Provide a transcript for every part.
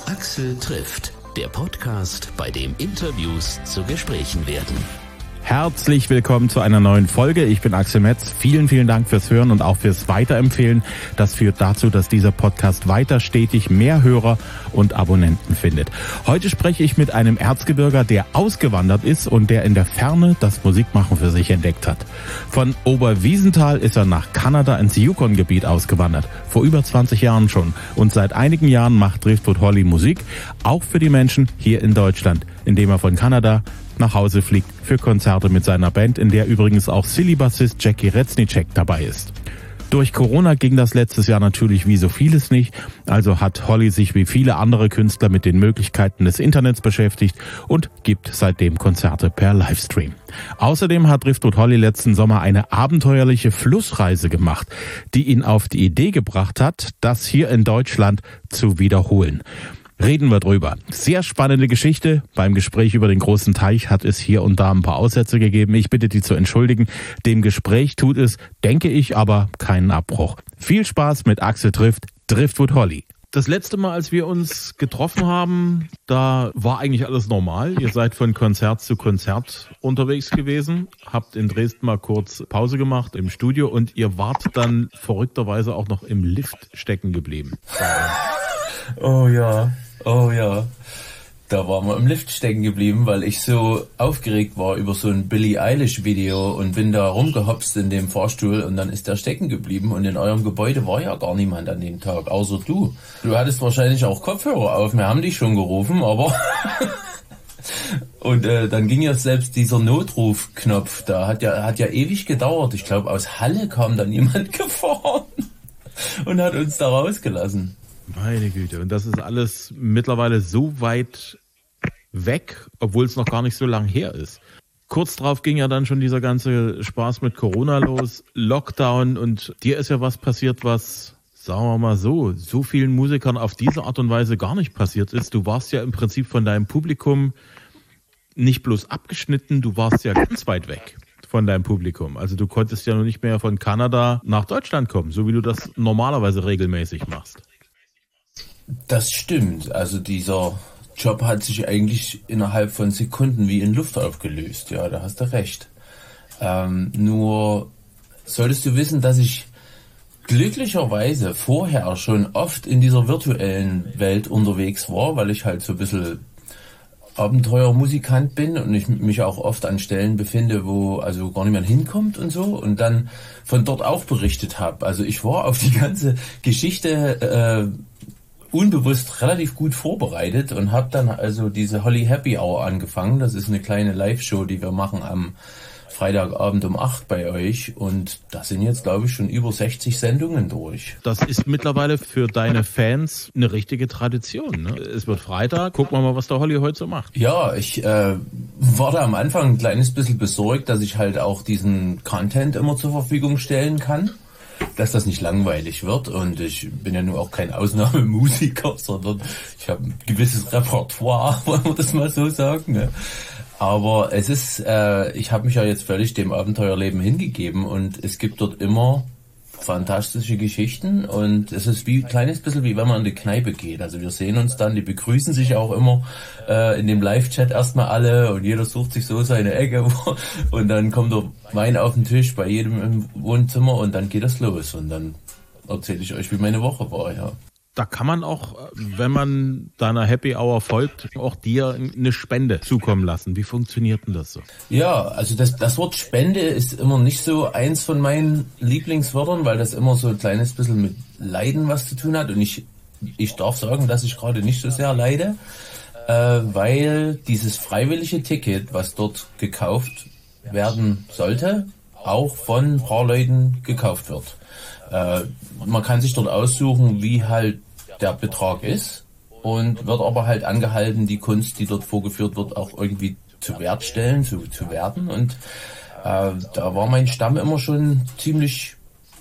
Axel trifft, der Podcast, bei dem Interviews zu Gesprächen werden. Herzlich willkommen zu einer neuen Folge. Ich bin Axel Metz. Vielen Dank fürs Hören und auch fürs Weiterempfehlen. Das führt dazu, dass dieser Podcast weiter stetig mehr Hörer und Abonnenten findet. Heute spreche ich mit einem Erzgebirger, der ausgewandert ist und der in der Ferne das Musikmachen für sich entdeckt hat. Von Oberwiesenthal ist er nach Kanada ins Yukon-Gebiet ausgewandert. Vor über 20 Jahren schon. Und seit einigen Jahren macht Driftwood Holly Musik, auch für die Menschen hier in Deutschland, indem er von Kanada nach Hause fliegt für Konzerte mit seiner Band, in der übrigens auch Silly-Bassist Jackie Reznicek dabei ist. Durch Corona ging das letztes Jahr natürlich wie so vieles nicht, also hat Holly sich wie viele andere Künstler mit den Möglichkeiten des Internets beschäftigt und gibt seitdem Konzerte per Livestream. Außerdem hat Driftwood Holly letzten Sommer eine abenteuerliche Flussreise gemacht, die ihn auf die Idee gebracht hat, das hier in Deutschland zu wiederholen. Reden wir drüber. Sehr spannende Geschichte. Beim Gespräch über den großen Teich hat es hier und da ein paar Aussätze gegeben. Ich bitte die zu entschuldigen. Dem Gespräch tut es, denke ich, aber keinen Abbruch. Viel Spaß mit Axel trifft Driftwood Holly. Das letzte Mal, als wir uns getroffen haben, da war eigentlich alles normal. Ihr seid von Konzert zu Konzert unterwegs gewesen, habt in Dresden mal kurz Pause gemacht im Studio und ihr wart dann verrückterweise auch noch im Lift stecken geblieben. Oh ja. Da waren wir im Lift stecken geblieben, weil ich so aufgeregt war über so ein Billie Eilish Video und bin da rumgehopst in dem Fahrstuhl und dann ist der stecken geblieben und in eurem Gebäude war ja gar niemand an dem Tag, außer du. Du hattest wahrscheinlich auch Kopfhörer auf, wir haben dich schon gerufen, aber und dann ging ja selbst dieser Notrufknopf, da hat ja ewig gedauert. Ich glaube, aus Halle kam dann jemand gefahren und hat uns da rausgelassen. Meine Güte, und das ist alles mittlerweile so weit weg, obwohl es noch gar nicht so lang her ist. Kurz drauf ging ja dann schon dieser ganze Spaß mit Corona los, Lockdown, und dir ist ja was passiert, was, sagen wir mal so vielen Musikern auf diese Art und Weise gar nicht passiert ist. Du warst ja im Prinzip von deinem Publikum nicht bloß abgeschnitten, du warst ja ganz weit weg von deinem Publikum. Also du konntest ja noch nicht mehr von Kanada nach Deutschland kommen, so wie du das normalerweise regelmäßig machst. Das stimmt. Also dieser Job hat sich eigentlich innerhalb von Sekunden wie in Luft aufgelöst. Ja, da hast du recht. Nur solltest du wissen, dass ich glücklicherweise vorher schon oft in dieser virtuellen Welt unterwegs war, weil ich halt so ein bisschen Abenteuermusikant bin und ich mich auch oft an Stellen befinde, wo also gar niemand hinkommt und so, und dann von dort auch berichtet habe. Also ich war auf die ganze Geschichte unbewusst relativ gut vorbereitet und habe dann also diese Holly Happy Hour angefangen. Das ist eine kleine Live-Show, die wir machen am Freitagabend um 8 bei euch, und da sind jetzt, glaube ich, schon über 60 Sendungen durch. Das ist mittlerweile für deine Fans eine richtige Tradition, ne? Es wird Freitag, gucken wir mal, was der Holly heute so macht. Ja, ich war da am Anfang ein kleines bisschen besorgt, dass ich halt auch diesen Content immer zur Verfügung stellen kann, dass das nicht langweilig wird, und ich bin ja nur auch kein Ausnahmemusiker, sondern ich habe ein gewisses Repertoire, wollen wir das mal so sagen, ne? Aber es ist, ich habe mich ja jetzt völlig dem Abenteuerleben hingegeben und es gibt dort immer fantastische Geschichten, und es ist wie ein kleines bisschen wie wenn man in die Kneipe geht. Also wir sehen uns dann, die begrüßen sich auch immer in dem Live-Chat erstmal alle und jeder sucht sich so seine Ecke und dann kommt der Wein auf den Tisch bei jedem im Wohnzimmer und dann geht das los und dann erzähle ich euch, wie meine Woche war, ja. Da kann man auch, wenn man deiner Happy Hour folgt, auch dir eine Spende zukommen lassen. Wie funktioniert denn das so? Ja, also das Wort Spende ist immer nicht so eins von meinen Lieblingswörtern, weil das immer so ein kleines bisschen mit Leiden was zu tun hat. Und ich darf sagen, dass ich gerade nicht so sehr leide, weil dieses freiwillige Ticket, was dort gekauft werden sollte, auch von ein paar Leuten gekauft wird. Man kann sich dort aussuchen, wie halt der Betrag ist, und wird aber halt angehalten, die Kunst, die dort vorgeführt wird, auch irgendwie zu wertstellen, zu werten. Und da war mein Stamm immer schon ziemlich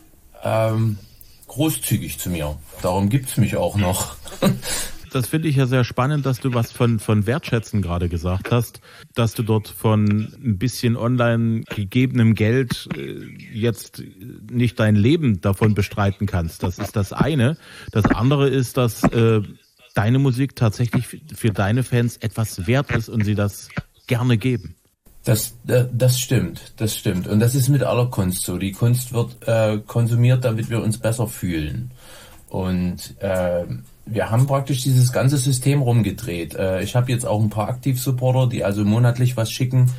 großzügig zu mir. Darum gibt's mich auch noch. Das finde ich ja sehr spannend, dass du was von Wertschätzen gerade gesagt hast, dass du dort von ein bisschen online gegebenem Geld jetzt nicht dein Leben davon bestreiten kannst. Das ist das eine. Das andere ist, dass deine Musik tatsächlich für deine Fans etwas wert ist und sie das gerne geben. Das stimmt. Und das ist mit aller Kunst so. Die Kunst wird konsumiert, damit wir uns besser fühlen. Und wir haben praktisch dieses ganze System rumgedreht. Ich habe jetzt auch ein paar Aktivsupporter, die also monatlich was schicken.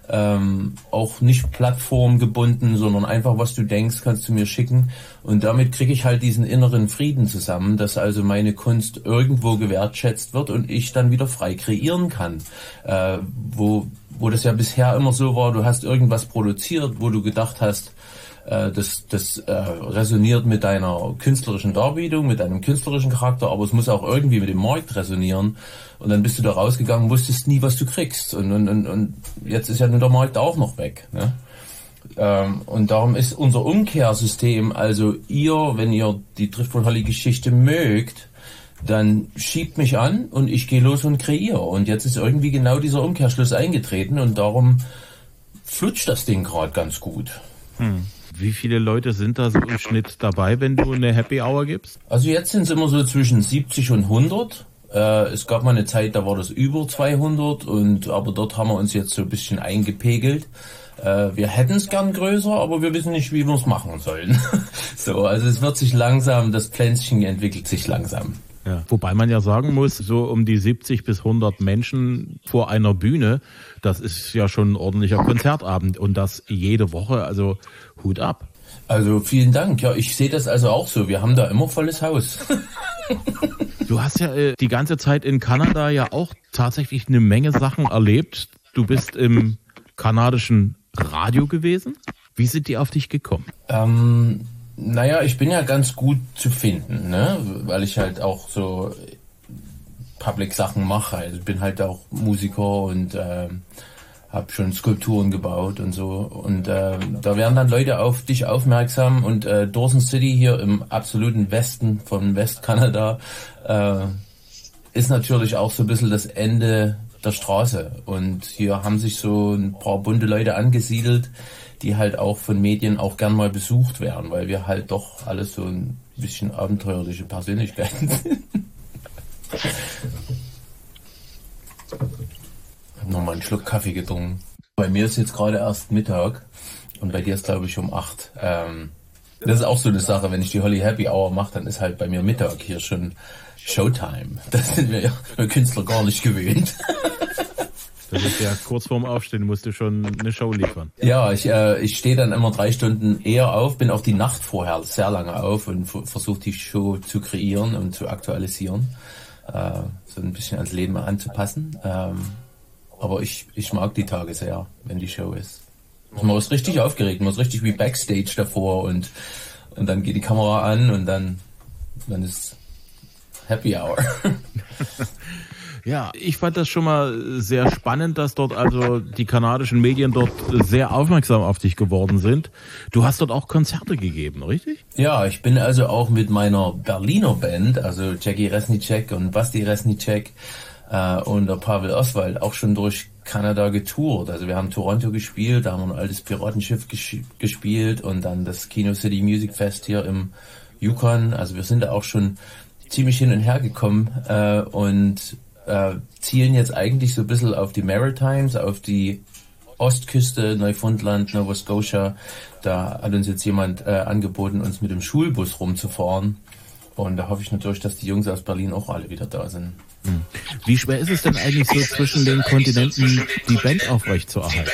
Auch nicht plattformgebunden, sondern einfach, was du denkst, kannst du mir schicken. Und damit kriege ich halt diesen inneren Frieden zusammen, dass also meine Kunst irgendwo gewertschätzt wird und ich dann wieder frei kreieren kann. Wo das ja bisher immer so war, du hast irgendwas produziert, wo du gedacht hast, das resoniert mit deiner künstlerischen Darbietung, mit deinem künstlerischen Charakter, aber es muss auch irgendwie mit dem Markt resonieren. Und dann bist du da rausgegangen, wusstest nie, was du kriegst. Und jetzt ist ja nun der Markt auch noch weg. Ne? Und darum ist unser Umkehrsystem, also wenn ihr die Driftwood-Holly-Geschichte mögt, dann schiebt mich an und ich gehe los und kreiere. Und jetzt ist irgendwie genau dieser Umkehrschluss eingetreten und darum flutscht das Ding gerade ganz gut. Wie viele Leute sind da so im Schnitt dabei, wenn du eine Happy Hour gibst? Also jetzt sind es immer so zwischen 70 und 100. Es gab mal eine Zeit, da war das über 200, aber dort haben wir uns jetzt so ein bisschen eingepegelt. Wir hätten es gern größer, aber wir wissen nicht, wie wir es machen sollen. So, also es wird sich langsam, das Pflänzchen entwickelt sich langsam. Ja. Wobei man ja sagen muss, so um die 70 bis 100 Menschen vor einer Bühne, das ist ja schon ein ordentlicher Konzertabend und das jede Woche, also Hut ab. Also vielen Dank, ja, ich sehe das also auch so, wir haben da immer volles Haus. Du hast ja die ganze Zeit in Kanada ja auch tatsächlich eine Menge Sachen erlebt. Du bist im kanadischen Radio gewesen. Wie sind die auf dich gekommen? Naja, ich bin ja ganz gut zu finden, ne? Weil ich halt auch so Public-Sachen mache. Also ich bin halt auch Musiker und habe schon Skulpturen gebaut und so. Und da werden dann Leute auf dich aufmerksam. Und Dawson City hier im absoluten Westen von Westkanada ist natürlich auch so ein bisschen das Ende der Straße. Und hier haben sich so ein paar bunte Leute angesiedelt, die halt auch von Medien auch gern mal besucht werden, weil wir halt doch alles so ein bisschen abenteuerliche Persönlichkeiten sind. Ich habe nochmal einen Schluck Kaffee getrunken. Bei mir ist jetzt gerade erst Mittag und bei dir ist, glaube ich, um 8. Das ist auch so eine Sache, wenn ich die Holly Happy Hour mache, dann ist halt bei mir Mittag hier schon Showtime. Das sind wir Künstler gar nicht gewöhnt. Das ist ja kurz vorm Aufstehen, musst du schon eine Show liefern. Ja, ich stehe dann immer 3 Stunden eher auf, bin auch die Nacht vorher sehr lange auf und versuche die Show zu kreieren und zu aktualisieren, so ein bisschen ans Leben anzupassen. Aber ich mag die Tage sehr, wenn die Show ist. Man ist richtig aufgeregt, man ist richtig wie Backstage davor und dann geht die Kamera an und dann ist Happy Hour. Ja, ich fand das schon mal sehr spannend, dass dort also die kanadischen Medien dort sehr aufmerksam auf dich geworden sind. Du hast dort auch Konzerte gegeben, richtig? Ja, ich bin also auch mit meiner Berliner Band, also Jackie Resnicek und Basti Resnicek und der Pavel Oswald auch schon durch Kanada getourt. Also wir haben Toronto gespielt, da haben wir ein altes Piratenschiff gespielt und dann das Kino City Music Fest hier im Yukon. Also wir sind da auch schon ziemlich hin und her gekommen und zielen jetzt eigentlich so ein bisschen auf die Maritimes, auf die Ostküste, Neufundland, Nova Scotia. Da hat uns jetzt jemand angeboten, uns mit dem Schulbus rumzufahren. Und da hoffe ich natürlich, dass die Jungs aus Berlin auch alle wieder da sind. Wie schwer ist es denn eigentlich so zwischen den Kontinenten, die Band aufrechtzuerhalten?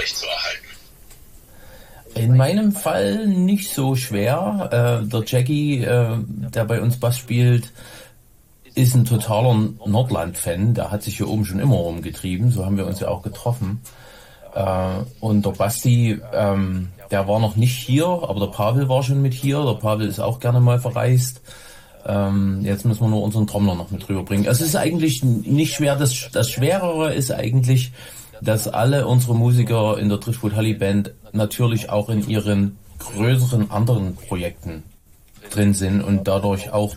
In meinem Fall nicht so schwer. Der Jackie, der bei uns Bass spielt, ist ein totaler Nordland-Fan. Der hat sich hier oben schon immer rumgetrieben. So haben wir uns ja auch getroffen. Und der Basti, der war noch nicht hier, aber der Pavel war schon mit hier. Der Pavel ist auch gerne mal verreist. Jetzt müssen wir nur unseren Trommler noch mit rüberbringen. Es ist eigentlich nicht schwer. Das Schwerere ist eigentlich, dass alle unsere Musiker in der Driftwood Holly Band natürlich auch in ihren größeren anderen Projekten drin sind und dadurch auch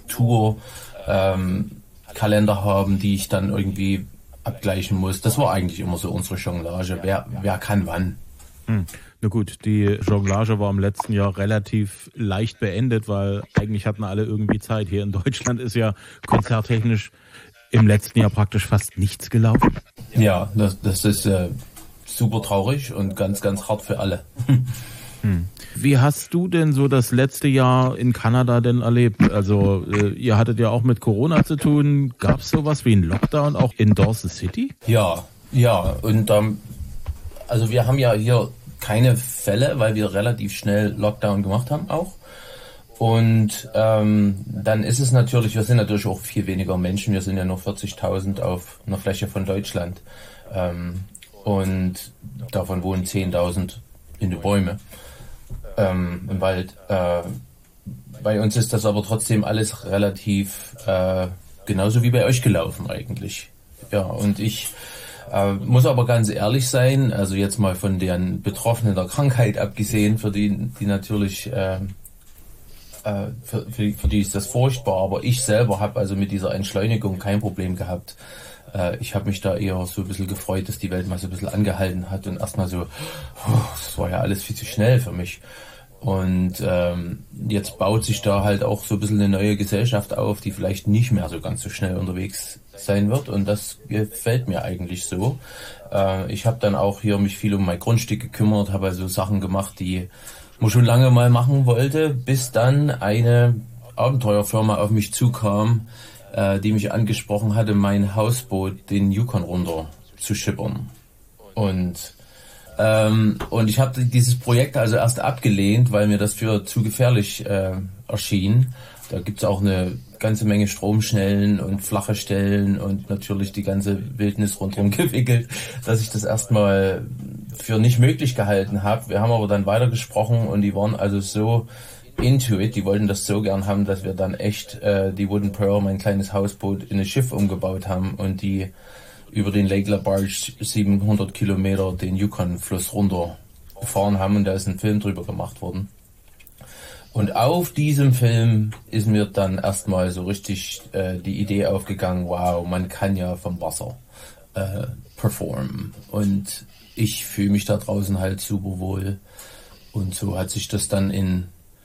Kalender haben, die ich dann irgendwie abgleichen muss. Das war eigentlich immer so unsere Jonglage. Wer kann wann? Na gut, die Jonglage war im letzten Jahr relativ leicht beendet, weil eigentlich hatten alle irgendwie Zeit. Hier in Deutschland ist ja konzerttechnisch im letzten Jahr praktisch fast nichts gelaufen. Ja, das ist super traurig und ganz, ganz hart für alle. Wie hast du denn so das letzte Jahr in Kanada denn erlebt? Also ihr hattet ja auch mit Corona zu tun. Gab es sowas wie einen Lockdown auch in Dawson City? Ja, und also wir haben ja hier keine Fälle, weil wir relativ schnell Lockdown gemacht haben auch. Und dann ist es natürlich, wir sind natürlich auch viel weniger Menschen, wir sind ja nur 40.000 auf einer Fläche von Deutschland und davon wohnen 10.000 in den Bäumen im Wald. Bei uns ist das aber trotzdem alles relativ genauso wie bei euch gelaufen eigentlich. Ja, und ich muss aber ganz ehrlich sein, also jetzt mal von den Betroffenen der Krankheit abgesehen, für die natürlich für die ist das furchtbar, aber ich selber habe also mit dieser Entschleunigung kein Problem gehabt. Ich habe mich da eher so ein bisschen gefreut, dass die Welt mal so ein bisschen angehalten hat und erstmal so, das war ja alles viel zu schnell für mich. Und jetzt baut sich da halt auch so ein bisschen eine neue Gesellschaft auf, die vielleicht nicht mehr so ganz so schnell unterwegs sein wird, und das gefällt mir eigentlich so. Ich habe dann auch hier mich viel um mein Grundstück gekümmert, habe also Sachen gemacht, die man schon lange mal machen wollte, bis dann eine Abenteuerfirma auf mich zukam, die mich angesprochen hatte, mein Hausboot, den Yukon runter zu schippern. Und ich habe dieses Projekt also erst abgelehnt, weil mir das für zu gefährlich erschien. Da gibt's auch eine ganze Menge Stromschnellen und flache Stellen und natürlich die ganze Wildnis rundherum gewickelt, dass ich das erstmal für nicht möglich gehalten habe. Wir haben aber dann weitergesprochen und die waren also so into it, die wollten das so gern haben, dass wir dann echt die Wooden Pearl, mein kleines Hausboot, in ein Schiff umgebaut haben und die über den Lake LaBarge 700 Kilometer den Yukon-Fluss runter gefahren haben, und da ist ein Film drüber gemacht worden. Und auf diesem Film ist mir dann erstmal so richtig die Idee aufgegangen, wow, man kann ja vom Wasser performen. Und ich fühle mich da draußen halt super wohl. Und so hat sich das dann in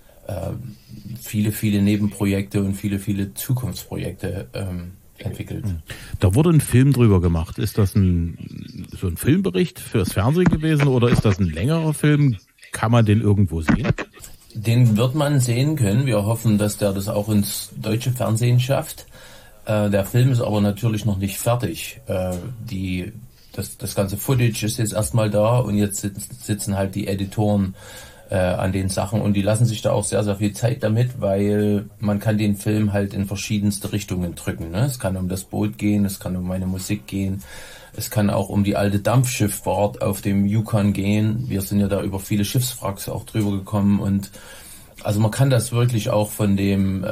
viele, viele Nebenprojekte und viele, viele Zukunftsprojekte entwickelt. Da wurde ein Film drüber gemacht. Ist das so ein Filmbericht fürs Fernsehen gewesen oder ist das ein längerer Film? Kann man den irgendwo sehen? Den wird man sehen können. Wir hoffen, dass der das auch ins deutsche Fernsehen schafft. Der Film ist aber natürlich noch nicht fertig. Das ganze Footage ist jetzt erstmal da und jetzt sitzen halt die Editoren an den Sachen und die lassen sich da auch sehr, sehr viel Zeit damit, weil man kann den Film halt in verschiedenste Richtungen drücken. Ne? Es kann um das Boot gehen, es kann um meine Musik gehen, es kann auch um die alte Dampfschifffahrt auf dem Yukon gehen. Wir sind ja da über viele Schiffswracks auch drüber gekommen und also man kann das wirklich auch von dem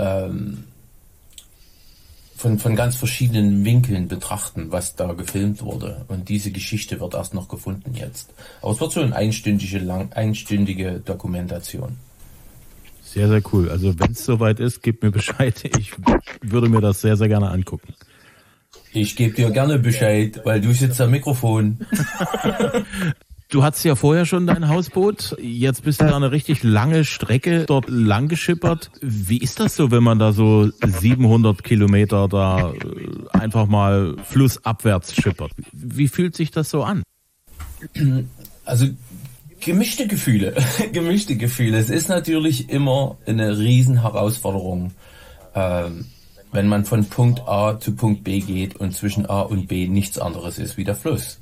von ganz verschiedenen Winkeln betrachten, was da gefilmt wurde. Und diese Geschichte wird erst noch gefunden jetzt. Aber es wird so eine einstündige Dokumentation. Sehr, sehr cool. Also wenn es soweit ist, gib mir Bescheid. Ich würde mir das sehr, sehr gerne angucken. Ich gebe dir gerne Bescheid, weil du sitzt am Mikrofon. Du hattest ja vorher schon dein Hausboot. Jetzt bist du da eine richtig lange Strecke dort lang geschippert. Wie ist das so, wenn man da so 700 Kilometer da einfach mal flussabwärts schippert? Wie fühlt sich das so an? Also gemischte Gefühle. Gemischte Gefühle. Es ist natürlich immer eine riesen Herausforderung, wenn man von Punkt A zu Punkt B geht und zwischen A und B nichts anderes ist wie der Fluss.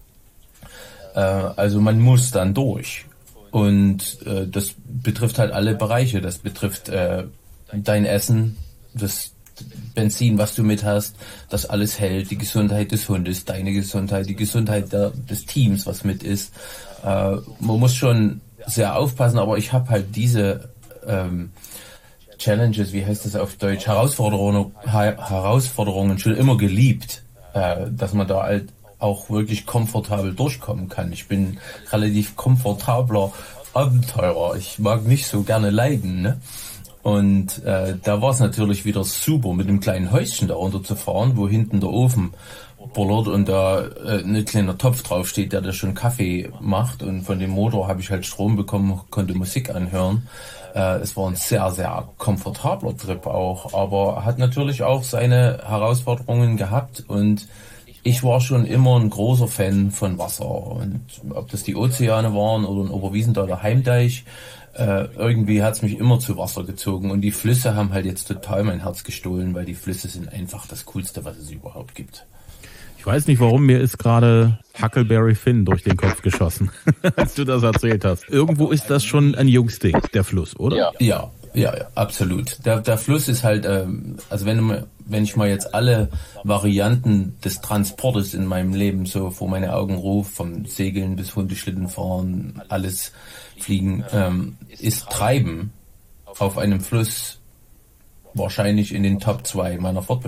Also man muss dann durch. Und das betrifft halt alle Bereiche. Das betrifft dein Essen, das Benzin, was du mit hast, das alles hält, die Gesundheit des Hundes, deine Gesundheit, die Gesundheit des Teams, was mit ist. Man muss schon sehr aufpassen, aber ich habe halt diese Challenges, wie heißt das auf Deutsch, Herausforderungen schon immer geliebt, dass man da halt auch wirklich komfortabel durchkommen kann. Ich bin relativ komfortabler Abenteurer. Ich mag nicht so gerne leiden, ne? Und da war es natürlich wieder super, mit einem kleinen Häuschen da runter zu fahren, wo hinten der Ofen bullert und da ein kleiner Topf draufsteht, der da schon Kaffee macht, und von dem Motor habe ich halt Strom bekommen, konnte Musik anhören. Es war ein sehr, sehr komfortabler Trip auch, aber hat natürlich auch seine Herausforderungen gehabt, und ich war schon immer ein großer Fan von Wasser, und ob das die Ozeane waren oder ein Oberwiesendaler Heimdeich, irgendwie hat's mich immer zu Wasser gezogen, und die Flüsse haben halt jetzt total mein Herz gestohlen, weil die Flüsse sind einfach das Coolste, was es überhaupt gibt. Ich weiß nicht warum, mir ist gerade Huckleberry Finn durch den Kopf geschossen, als du das erzählt hast. Irgendwo ist das schon ein Jungsding, der Fluss, oder? Ja, absolut. Der Fluss ist halt, also wenn ich mal jetzt alle Varianten des Transportes in meinem Leben so vor meine Augen rufe, vom Segeln bis Hundeschlitten fahren, alles fliegen, ist Treiben auf einem Fluss wahrscheinlich in den Top 2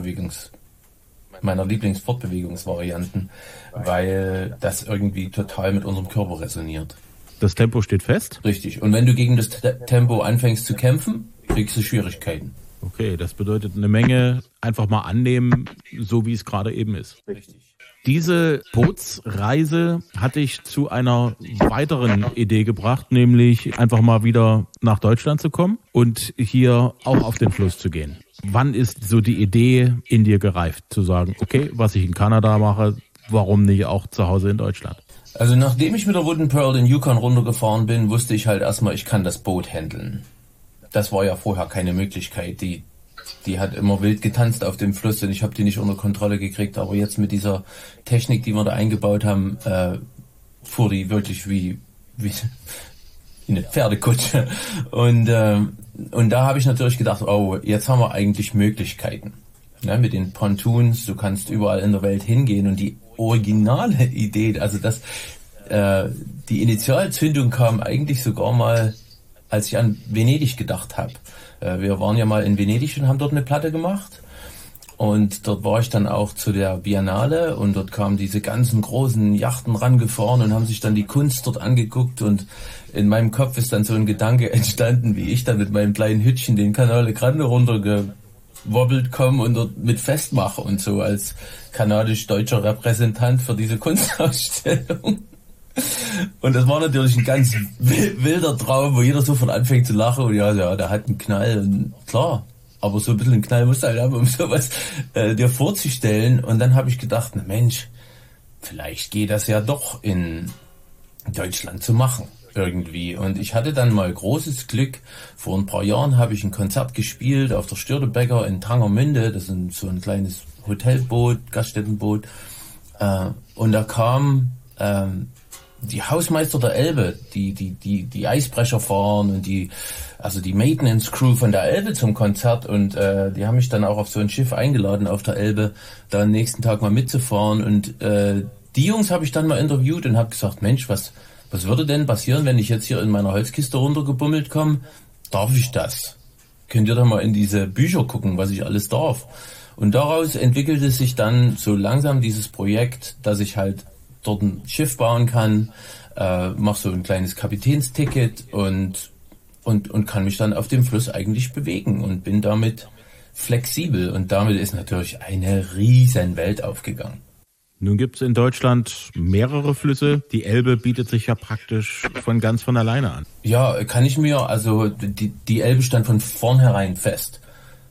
meiner Lieblingsfortbewegungsvarianten, weil das irgendwie total mit unserem Körper resoniert. Das Tempo steht fest? Richtig. Und wenn du gegen das Tempo anfängst zu kämpfen, kriegst du Schwierigkeiten. Okay, das bedeutet eine Menge einfach mal annehmen, so wie es gerade eben ist. Richtig. Diese Bootsreise hatte ich zu einer weiteren Idee gebracht, nämlich einfach mal wieder nach Deutschland zu kommen und hier auch auf den Fluss zu gehen. Wann ist so die Idee in dir gereift, zu sagen, okay, was ich in Kanada mache, warum nicht auch zu Hause in Deutschland? Also nachdem ich mit der Wooden Pearl den Yukon runtergefahren bin, wusste ich halt erstmal, ich kann das Boot handeln. Das war ja vorher keine Möglichkeit. Die hat immer wild getanzt auf dem Fluss und ich habe die nicht unter Kontrolle gekriegt. Aber jetzt mit dieser Technik, die wir da eingebaut haben, fuhr die wirklich wie eine Pferdekutsche. Und da habe ich natürlich gedacht, oh, jetzt haben wir eigentlich Möglichkeiten. Ja, mit den Pontoons, du kannst überall in der Welt hingehen, und die originale Idee, also die Initialzündung kam eigentlich sogar mal, als ich an Venedig gedacht habe. Wir waren ja mal in Venedig und haben dort eine Platte gemacht, und dort war ich dann auch zu der Biennale, und dort kamen diese ganzen großen Yachten rangefahren und haben sich dann die Kunst dort angeguckt, und in meinem Kopf ist dann so ein Gedanke entstanden, wie ich dann mit meinem kleinen Hütchen den Canale Grande runtergewobbelt komme und dort mit festmache und so als kanadisch-deutscher Repräsentant für diese Kunstausstellung. Und das war natürlich ein ganz wilder Traum, wo jeder sofort anfängt zu lachen, und ja, der hat einen Knall, und klar, aber so ein bisschen einen Knall musst du halt haben, um sowas dir vorzustellen. Und dann habe ich gedacht, na Mensch, vielleicht geht das ja doch in Deutschland zu machen irgendwie. Und ich hatte dann mal großes Glück. Vor ein paar Jahren habe ich ein Konzert gespielt auf der Störtebecker in Tangermünde. Das ist so ein kleines Hotelboot, Gaststättenboot. Und da kam die Hausmeister der Elbe, die Eisbrecher fahren, und die Maintenance Crew von der Elbe zum Konzert, und die haben mich dann auch auf so ein Schiff eingeladen auf der Elbe, da am nächsten Tag mal mitzufahren, und die Jungs habe ich dann mal interviewt und habe gesagt, Mensch, was würde denn passieren, wenn ich jetzt hier in meiner Holzkiste runtergebummelt komme? Darf ich das? Könnt ihr da mal in diese Bücher gucken, was ich alles darf? Und daraus entwickelte sich dann so langsam dieses Projekt, dass ich halt dort ein Schiff bauen kann, mache so ein kleines Kapitänsticket und kann mich dann auf dem Fluss eigentlich bewegen und bin damit flexibel, und damit ist natürlich eine riesen Welt aufgegangen. Nun gibt es in Deutschland mehrere Flüsse. Die Elbe bietet sich ja praktisch von alleine an. Ja, kann ich mir, also die Elbe stand von vornherein fest.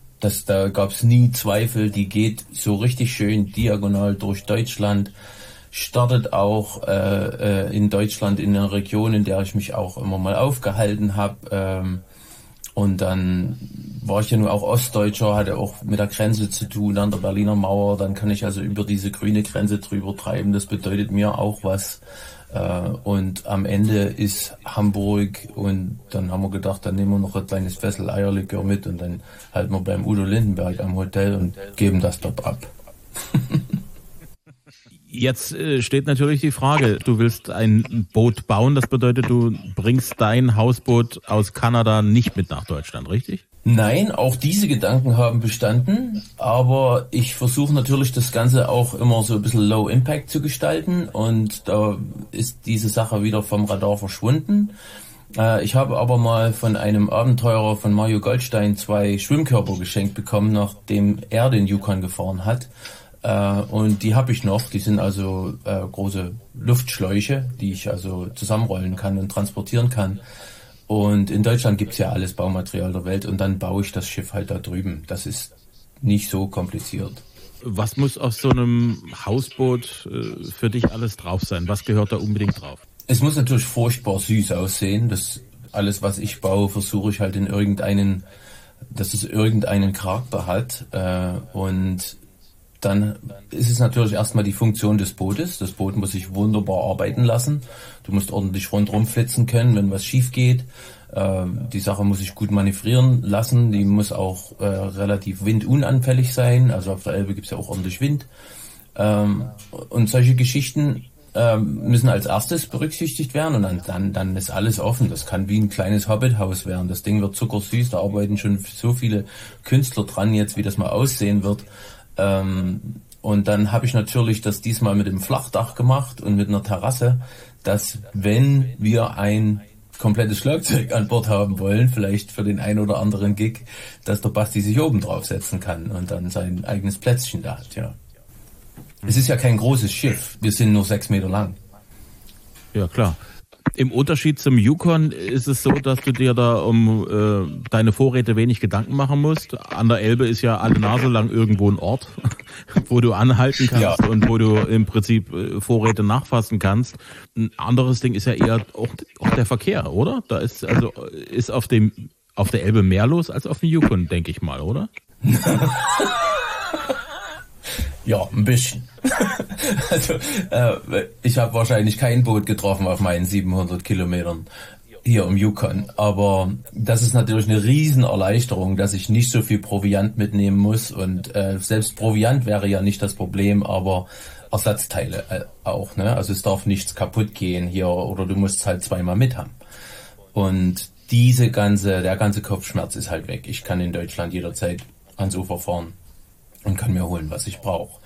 Da gab es nie Zweifel, die geht so richtig schön diagonal durch Deutschland, startet auch in Deutschland in einer Region, in der ich mich auch immer mal aufgehalten habe. Und dann war ich ja nur auch Ostdeutscher, hatte auch mit der Grenze zu tun, an der Berliner Mauer. Dann kann ich also über diese grüne Grenze drüber treiben. Das bedeutet mir auch was. Und am Ende ist Hamburg, und dann haben wir gedacht, dann nehmen wir noch ein kleines Fessel Eierlikör mit, und dann halten wir beim Udo Lindenberg am Hotel und geben das dort ab. Jetzt steht natürlich die Frage, du willst ein Boot bauen, das bedeutet, du bringst dein Hausboot aus Kanada nicht mit nach Deutschland, richtig? Nein, auch diese Gedanken haben bestanden, aber ich versuche natürlich das Ganze auch immer so ein bisschen Low Impact zu gestalten, und da ist diese Sache wieder vom Radar verschwunden. Ich habe aber mal von einem Abenteurer von Mario Goldstein 2 Schwimmkörper geschenkt bekommen, nachdem er den Yukon gefahren hat. Und die habe ich noch. Die sind also große Luftschläuche, die ich also zusammenrollen kann und transportieren kann. Und in Deutschland gibt's ja alles Baumaterial der Welt und dann baue ich das Schiff halt da drüben. Das ist nicht so kompliziert. Was muss auf so einem Hausboot für dich alles drauf sein? Was gehört da unbedingt drauf? Es muss natürlich furchtbar süß aussehen. Das alles, was ich baue, versuche ich halt dass es irgendeinen Charakter hat. Und dann ist es natürlich erstmal die Funktion des Bootes. Das Boot muss sich wunderbar arbeiten lassen. Du musst ordentlich rundherum flitzen können, wenn was schief geht. Die Sache muss sich gut manövrieren lassen. Die muss auch relativ windunanfällig sein. Also auf der Elbe gibt's ja auch ordentlich Wind. Und solche Geschichten müssen als erstes berücksichtigt werden und dann ist alles offen. Das kann wie ein kleines Hobbithaus werden. Das Ding wird zuckersüß. Da arbeiten schon so viele Künstler dran jetzt, wie das mal aussehen wird. Und dann habe ich natürlich das diesmal mit dem Flachdach gemacht und mit einer Terrasse, dass wenn wir ein komplettes Schlagzeug an Bord haben wollen, vielleicht für den ein oder anderen Gig, dass der Basti sich oben draufsetzen kann und dann sein eigenes Plätzchen da hat, ja. Es ist ja kein großes Schiff, wir sind nur 6 Meter lang. Ja, klar. Im Unterschied zum Yukon ist es so, dass du dir da um deine Vorräte wenig Gedanken machen musst. An der Elbe ist ja alle Nase lang irgendwo ein Ort, wo du anhalten kannst und wo du im Prinzip Vorräte nachfassen kannst. Ein anderes Ding ist ja eher auch der Verkehr, oder? Da ist auf der Elbe mehr los als auf dem Yukon, denke ich mal, oder? Ja, ein bisschen. Also ich habe wahrscheinlich kein Boot getroffen auf meinen 700 Kilometern hier im Yukon. Aber das ist natürlich eine Riesenerleichterung, dass ich nicht so viel Proviant mitnehmen muss. Und selbst Proviant wäre ja nicht das Problem, aber Ersatzteile auch. Ne? Also es darf nichts kaputt gehen hier oder du musst es halt zweimal mit haben. Und der ganze Kopfschmerz ist halt weg. Ich kann in Deutschland jederzeit ans Ufer fahren und kann mir holen, was ich brauche.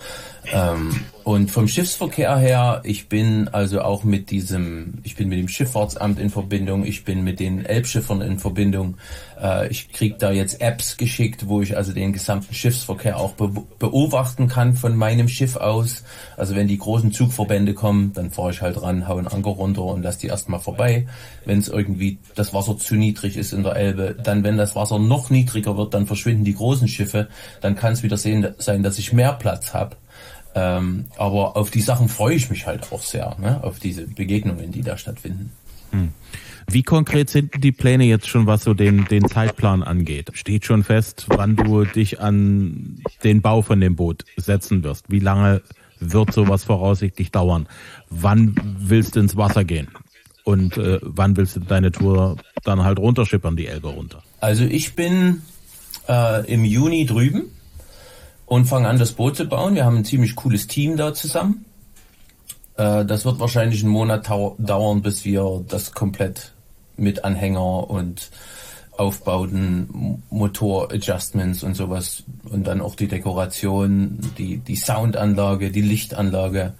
Und vom Schiffsverkehr her, ich bin also auch mit dem Schifffahrtsamt in Verbindung, ich bin mit den Elbschiffern in Verbindung. Ich kriege da jetzt Apps geschickt, wo ich also den gesamten Schiffsverkehr auch beobachten kann von meinem Schiff aus. Also wenn die großen Zugverbände kommen, dann fahre ich halt ran, hau einen Anker runter und lass die erstmal vorbei. Wenn es irgendwie das Wasser zu niedrig ist in der Elbe, dann wenn das Wasser noch niedriger wird, dann verschwinden die großen Schiffe. Dann kann es wieder sein, dass ich mehr Platz habe. Aber auf die Sachen freue ich mich halt auch sehr, ne? Auf diese Begegnungen, die da stattfinden. Wie konkret sind die Pläne jetzt schon, was so den Zeitplan angeht? Steht schon fest, wann du dich an den Bau von dem Boot setzen wirst? Wie lange wird sowas voraussichtlich dauern? Wann willst du ins Wasser gehen? Und wann willst du deine Tour dann halt runterschippern, die Elbe runter? Also ich bin im Juni drüben und fange an, das Boot zu bauen. Wir haben ein ziemlich cooles Team da zusammen. Das wird wahrscheinlich einen Monat dauern, bis wir das komplett mit Anhänger und Aufbauten, Motor-Adjustments und sowas und dann auch die Dekoration, die Soundanlage, die Lichtanlage,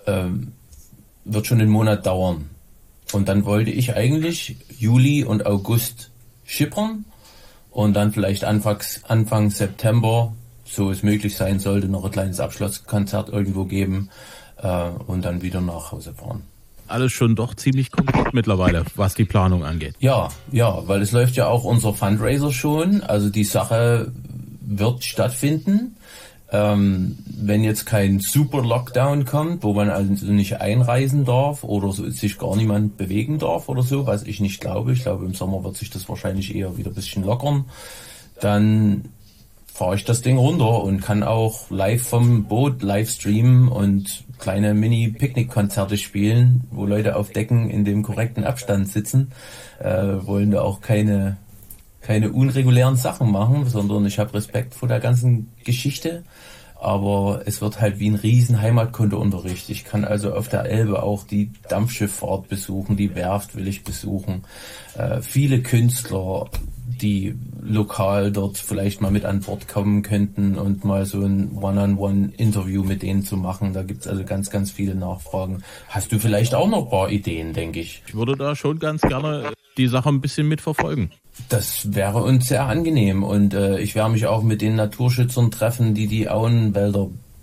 wird schon einen Monat dauern. Und dann wollte ich eigentlich Juli und August schippern und dann vielleicht Anfang September, so es möglich sein sollte, noch ein kleines Abschlusskonzert irgendwo geben und dann wieder nach Hause fahren. Alles schon doch ziemlich konkret mittlerweile, was die Planung angeht. Ja, weil es läuft ja auch unser Fundraiser schon, also die Sache wird stattfinden. Wenn jetzt kein super Lockdown kommt, wo man also nicht einreisen darf oder so, sich gar niemand bewegen darf oder so, was ich nicht glaube. Ich glaube, im Sommer wird sich das wahrscheinlich eher wieder ein bisschen lockern. Dann fahre ich das Ding runter und kann auch live vom Boot live streamen und kleine Mini-Picknick-Konzerte spielen, wo Leute auf Decken in dem korrekten Abstand sitzen. Wollen da auch keine unregulären Sachen machen, sondern ich habe Respekt vor der ganzen Geschichte. Aber es wird halt wie ein riesen Heimatkundeunterricht. Ich kann also auf der Elbe auch die Dampfschifffahrt besuchen, die Werft will ich besuchen. Viele Künstler, die lokal dort vielleicht mal mit an Bord kommen könnten und mal so ein One-on-One-Interview mit denen zu machen. Da gibt's also ganz, ganz viele Nachfragen. Hast du vielleicht auch noch ein paar Ideen, denke ich? Ich würde da schon ganz gerne die Sache ein bisschen mitverfolgen. Das wäre uns sehr angenehm und ich werde mich auch mit den Naturschützern treffen, die Auenwälder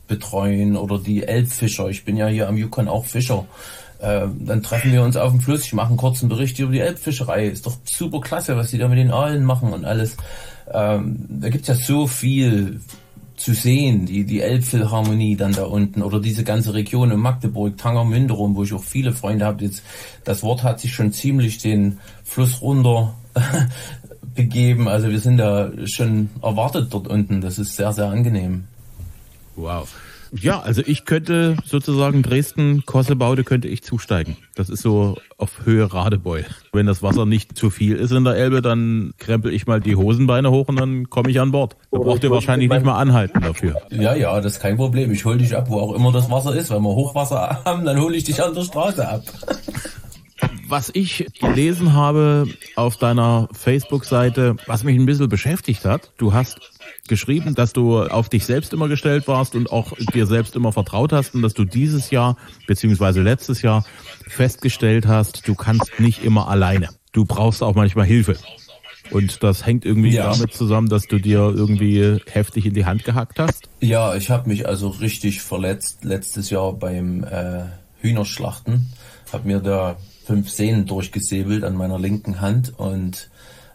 betreuen oder die Elbfischer. Ich bin ja hier am Yukon auch Fischer. Dann treffen wir uns auf dem Fluss. Ich mache einen kurzen Bericht über die Elbfischerei. Ist doch super klasse, was die da mit den Aalen machen und alles. Da gibt's ja so viel zu sehen, die Elbphilharmonie dann da unten oder diese ganze Region in Magdeburg, Tangermünde rum, wo ich auch viele Freunde habe. Jetzt das Wort hat sich schon ziemlich den Fluss runter begeben. Also wir sind da schon erwartet dort unten. Das ist sehr, sehr angenehm. Wow. Ja, also ich könnte sozusagen Dresden, Kossebaude könnte ich zusteigen. Das ist so auf Höhe Radebeul. Wenn das Wasser nicht zu viel ist in der Elbe, dann krempel ich mal die Hosenbeine hoch und dann komme ich an Bord. Da braucht ihr wahrscheinlich nicht mal anhalten dafür. Ja, das ist kein Problem. Ich hole dich ab, wo auch immer das Wasser ist. Wenn wir Hochwasser haben, dann hole ich dich an der Straße ab. Was ich gelesen habe auf deiner Facebook-Seite, was mich ein bisschen beschäftigt hat, du hast geschrieben, dass du auf dich selbst immer gestellt warst und auch dir selbst immer vertraut hast und dass du dieses Jahr beziehungsweise letztes Jahr festgestellt hast, du kannst nicht immer alleine. Du brauchst auch manchmal Hilfe. Und das hängt irgendwie damit zusammen, dass du dir irgendwie heftig in die Hand gehackt hast? Ja, ich habe mich also richtig verletzt letztes Jahr beim Hühnerschlachten. Habe mir da 5 Sehnen durchgesäbelt an meiner linken Hand und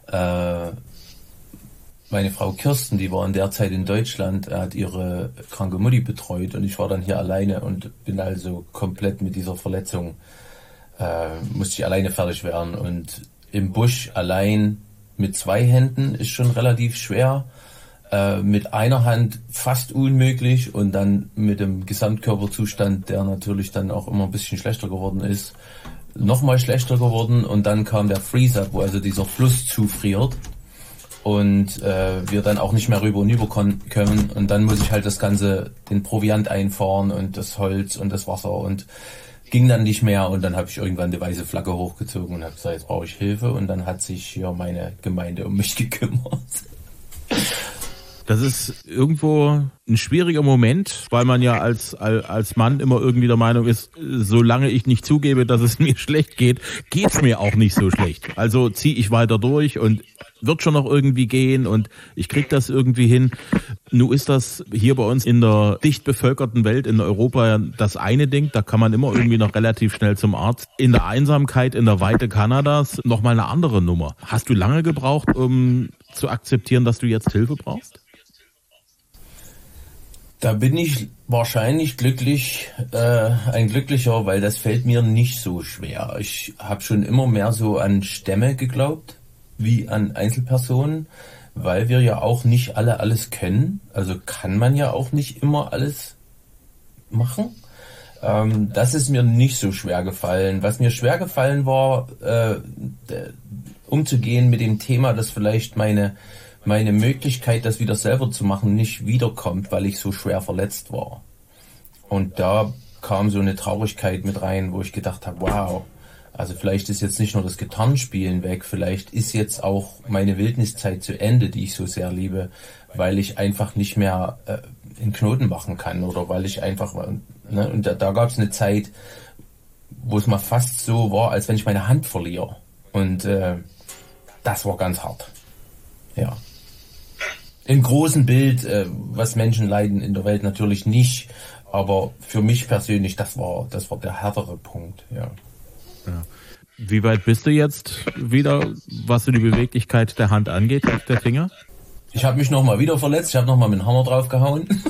meine Frau Kirsten, die war in der Zeit in Deutschland, hat ihre kranke Mutti betreut und ich war dann hier alleine und bin also komplett mit dieser Verletzung, musste ich alleine fertig werden und im Busch allein mit 2 Händen ist schon relativ schwer, mit einer Hand fast unmöglich und dann mit dem Gesamtkörperzustand, der natürlich dann auch immer ein bisschen schlechter geworden ist, nochmal schlechter geworden und dann kam der Freeze-Up, wo also dieser Fluss zufriert und wir dann auch nicht mehr rüber und über können und dann muss ich halt den Proviant einfahren und das Holz und das Wasser und ging dann nicht mehr und dann habe ich irgendwann die weiße Flagge hochgezogen und habe gesagt, jetzt brauche ich Hilfe und dann hat sich hier meine Gemeinde um mich gekümmert. Das ist irgendwo ein schwieriger Moment, weil man ja als Mann immer irgendwie der Meinung ist, solange ich nicht zugebe, dass es mir schlecht geht, geht's mir auch nicht so schlecht. Also ziehe ich weiter durch und wird schon noch irgendwie gehen und ich krieg das irgendwie hin. Nun ist das hier bei uns in der dicht bevölkerten Welt in Europa das eine Ding, da kann man immer irgendwie noch relativ schnell zum Arzt. In der Einsamkeit, in der Weite Kanadas nochmal eine andere Nummer. Hast du lange gebraucht, um zu akzeptieren, dass du jetzt Hilfe brauchst? Da bin ich wahrscheinlich ein Glücklicher, weil das fällt mir nicht so schwer. Ich habe schon immer mehr so an Stämme geglaubt, wie an Einzelpersonen, weil wir ja auch nicht alle alles können. Also kann man ja auch nicht immer alles machen. Das ist mir nicht so schwer gefallen. Was mir schwer gefallen war, umzugehen mit dem Thema, dass vielleicht meine Möglichkeit, das wieder selber zu machen, nicht wiederkommt, weil ich so schwer verletzt war. Und da kam so eine Traurigkeit mit rein, wo ich gedacht habe, wow, also vielleicht ist jetzt nicht nur das Gitarrenspielen weg, vielleicht ist jetzt auch meine Wildniszeit zu Ende, die ich so sehr liebe, weil ich einfach nicht mehr in Knoten machen kann oder weil ich einfach, ne, und da gab es eine Zeit, wo es mal fast so war, als wenn ich meine Hand verliere. Und das war ganz hart. Ja. Im großen Bild, was Menschen leiden in der Welt natürlich nicht, aber für mich persönlich, das war der härtere Punkt, ja. Ja. Wie weit bist du jetzt wieder, was so die Beweglichkeit der Hand angeht, der Finger? Ich habe mich nochmal wieder verletzt, ich habe nochmal mit dem Hammer draufgehauen.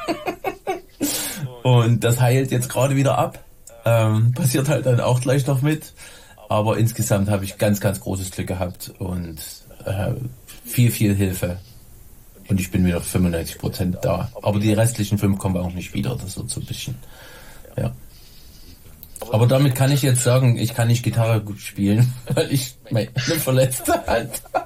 Und das heilt jetzt gerade wieder ab. Passiert halt dann auch gleich noch mit. Aber insgesamt habe ich ganz, ganz großes Glück gehabt und viel Hilfe. Und ich bin wieder 95% da. Aber die restlichen 5 kommen auch nicht wieder. Das wird so ein bisschen, ja. Aber damit kann ich jetzt sagen, ich kann nicht Gitarre gut spielen, weil ich eine verletzte Hand habe.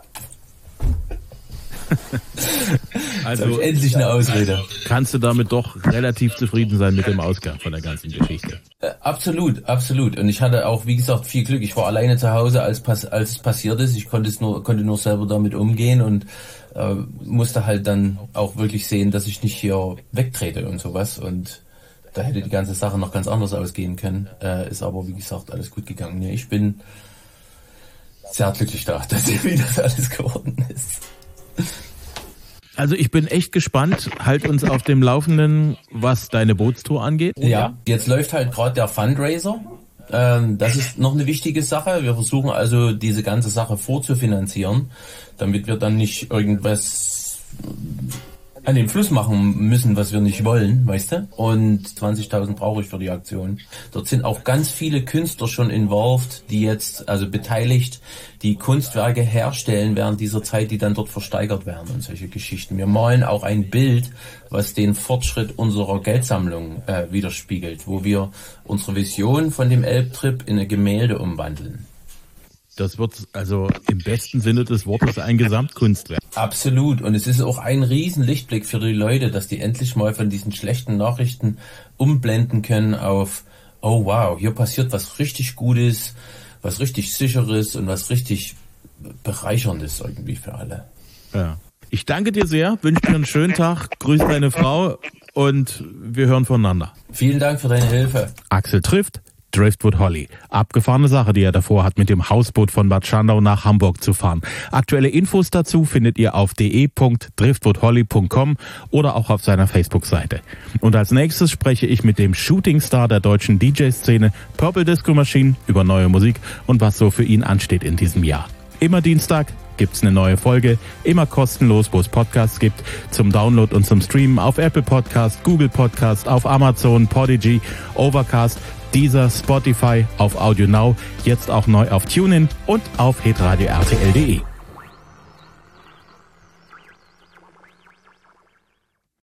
Also habe ich endlich eine Ausrede. Kannst du damit doch relativ zufrieden sein mit dem Ausgang von der ganzen Geschichte? Absolut. Und ich hatte auch, wie gesagt, viel Glück. Ich war alleine zu Hause, als es passiert ist. Ich konnte nur selber damit umgehen und musste halt dann auch wirklich sehen, dass ich nicht hier wegtrete und sowas. Und da hätte die ganze Sache noch ganz anders ausgehen können. Ist aber, wie gesagt, alles gut gegangen. Ja, ich bin sehr glücklich da, wie das alles geworden ist. Also ich bin echt gespannt. Halt uns auf dem Laufenden, was deine Bootstour angeht. Ja, jetzt läuft halt gerade der Fundraiser. Das ist noch eine wichtige Sache. Wir versuchen also diese ganze Sache vorzufinanzieren, damit wir dann nicht irgendwas an den Fluss machen müssen, was wir nicht wollen, weißt du? Und 20.000 brauche ich für die Aktion. Dort sind auch ganz viele Künstler schon involved, die jetzt, also beteiligt, die Kunstwerke herstellen während dieser Zeit, die dann dort versteigert werden und solche Geschichten. Wir malen auch ein Bild, was den Fortschritt unserer Geldsammlung widerspiegelt, wo wir unsere Vision von dem Elbtrip in ein Gemälde umwandeln. Das wird also im besten Sinne des Wortes ein Gesamtkunstwerk. Absolut. Und es ist auch ein riesen Lichtblick für die Leute, dass die endlich mal von diesen schlechten Nachrichten umblenden können auf, oh wow, hier passiert was richtig Gutes, was richtig Sicheres und was richtig Bereicherndes irgendwie für alle. Ja. Ich danke dir sehr, wünsche dir einen schönen Tag, grüße deine Frau und wir hören voneinander. Vielen Dank für deine Hilfe. Axel trifft Driftwood Holly. Abgefahrene Sache, die er davor hat, mit dem Hausboot von Bad Schandau nach Hamburg zu fahren. Aktuelle Infos dazu findet ihr auf de.driftwoodholly.com oder auch auf seiner Facebook-Seite. Und als nächstes spreche ich mit dem Shootingstar der deutschen DJ-Szene Purple Disco Machine über neue Musik und was so für ihn ansteht in diesem Jahr. Immer Dienstag gibt's eine neue Folge, immer kostenlos, wo es Podcasts gibt, zum Download und zum Streamen auf Apple Podcast, Google Podcast, auf Amazon, Podigy, Overcast, Deezer, Spotify, auf Audio Now, jetzt auch neu auf TuneIn und auf hitradio RTL.de.